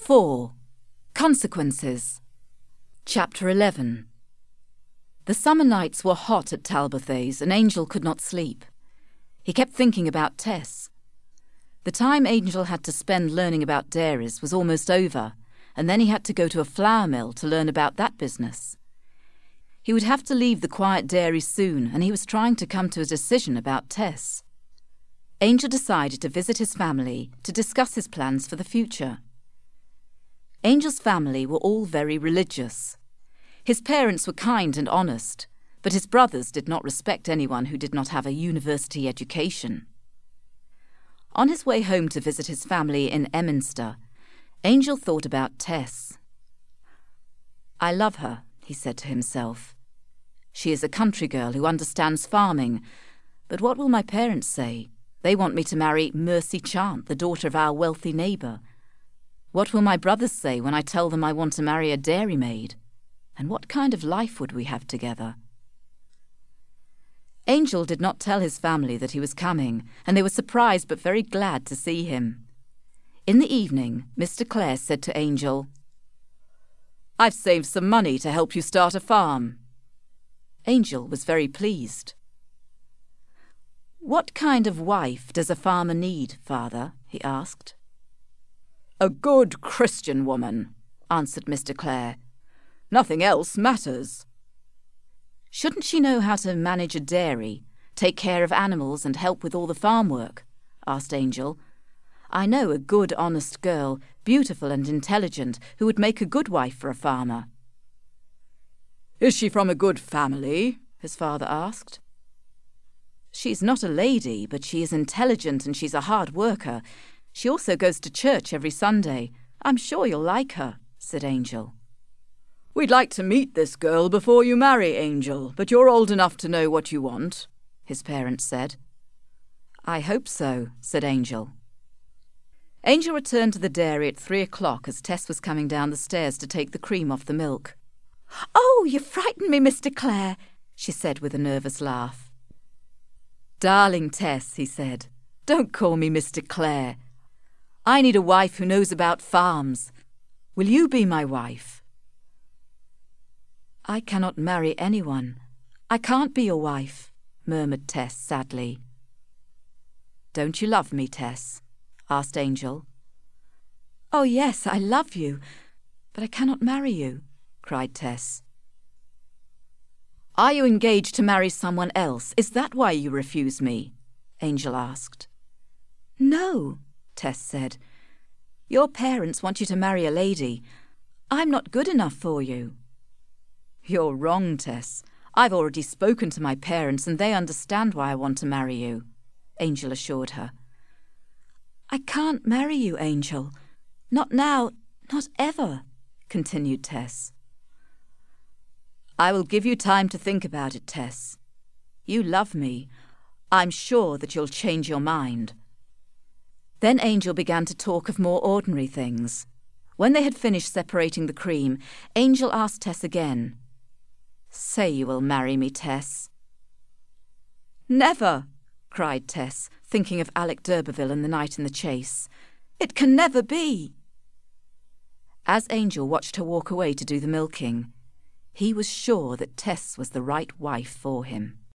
4. Consequences. Chapter 11. The summer nights were hot at Talbothays, and Angel could not sleep. He kept thinking about Tess. The time Angel had to spend learning about dairies was almost over, and then he had to go to a flour mill to learn about that business. He would have to leave the quiet dairy soon, and he was trying to come to a decision about Tess. Angel decided to visit his family to discuss his plans for the future. Angel's family were all very religious. His parents were kind and honest, but his brothers did not respect anyone who did not have a university education. On his way home to visit his family in Emminster, Angel thought about Tess. "I love her," he said to himself. "She is a country girl who understands farming, but what will my parents say? They want me to marry Mercy Chant, the daughter of our wealthy neighbour. What will my brothers say when I tell them I want to marry a dairymaid? And what kind of life would we have together?" Angel did not tell his family that he was coming, and they were surprised but very glad to see him. In the evening, Mr. Clare said to Angel, "I've saved some money to help you start a farm." Angel was very pleased. "What kind of wife does a farmer need, Father?" he asked. "A good Christian woman," answered Mr. Clare. "Nothing else matters." "Shouldn't she know how to manage a dairy, take care of animals and help with all the farm work?" asked Angel. "I know a good, honest girl, beautiful and intelligent, who would make a good wife for a farmer." "Is she from a good family?" his father asked. "She's not a lady, but she is intelligent and she's a hard worker. She also goes to church every Sunday. I'm sure you'll like her," said Angel. "We'd like to meet this girl before you marry, Angel, but you're old enough to know what you want," his parents said. "I hope so," said Angel. Angel returned to the dairy at 3 o'clock as Tess was coming down the stairs to take the cream off the milk. "Oh, you frightened me, Mr. Clare," she said with a nervous laugh. "Darling Tess," he said, "don't call me Mr. Clare. I need a wife who knows about farms. Will you be my wife?" "I cannot marry anyone. I can't be your wife," murmured Tess sadly. "Don't you love me, Tess?" asked Angel. "Oh, yes, I love you, but I cannot marry you," cried Tess. "Are you engaged to marry someone else? Is that why you refuse me?" Angel asked. "No," Tess said. "Your parents want you to marry a lady. I'm not good enough for you." "You're wrong, Tess. I've already spoken to my parents and they understand why I want to marry you," Angel assured her. "I can't marry you, Angel. Not now, not ever," continued Tess. "I will give you time to think about it, Tess. You love me. I'm sure that you'll change your mind." Then Angel began to talk of more ordinary things. When they had finished separating the cream, Angel asked Tess again, "Say you will marry me, Tess." "Never!" cried Tess, thinking of Alec d'Urberville and the night in the chase. "It can never be!" As Angel watched her walk away to do the milking, he was sure that Tess was the right wife for him.